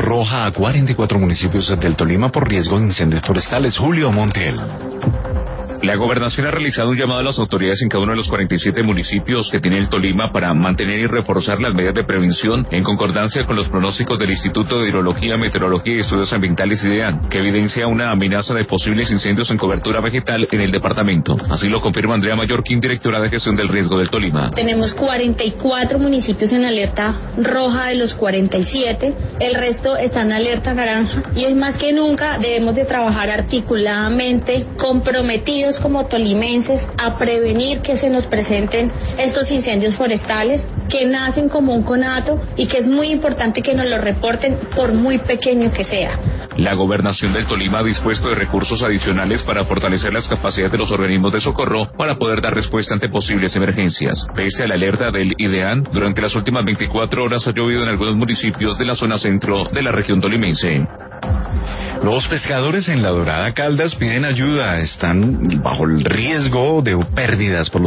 roja a 44 municipios del Tolima por riesgo de incendios forestales. Julio Montiel. La gobernación ha realizado un llamado a las autoridades en cada uno de los 47 municipios que tiene el Tolima para mantener y reforzar las medidas de prevención en concordancia con los pronósticos del Instituto de Hidrología, Meteorología y Estudios Ambientales IDEAN, que evidencia una amenaza de posibles incendios en cobertura vegetal en el departamento. Así lo confirma Andrea Mallorquín, directora de gestión del riesgo del Tolima. Tenemos 44 municipios en alerta roja de los 47, el resto está en alerta naranja y es más que nunca debemos de trabajar articuladamente, comprometidos como tolimenses a prevenir que se nos presenten estos incendios forestales que nacen como un conato y que es muy importante que nos lo reporten por muy pequeño que sea. La gobernación del Tolima ha dispuesto de recursos adicionales para fortalecer las capacidades de los organismos de socorro para poder dar respuesta ante posibles emergencias. Pese a la alerta del IDEAN, durante las últimas 24 horas ha llovido en algunos municipios de la zona centro de la región tolimense. Los pescadores en La Dorada Caldas piden ayuda, están bajo el riesgo de pérdidas por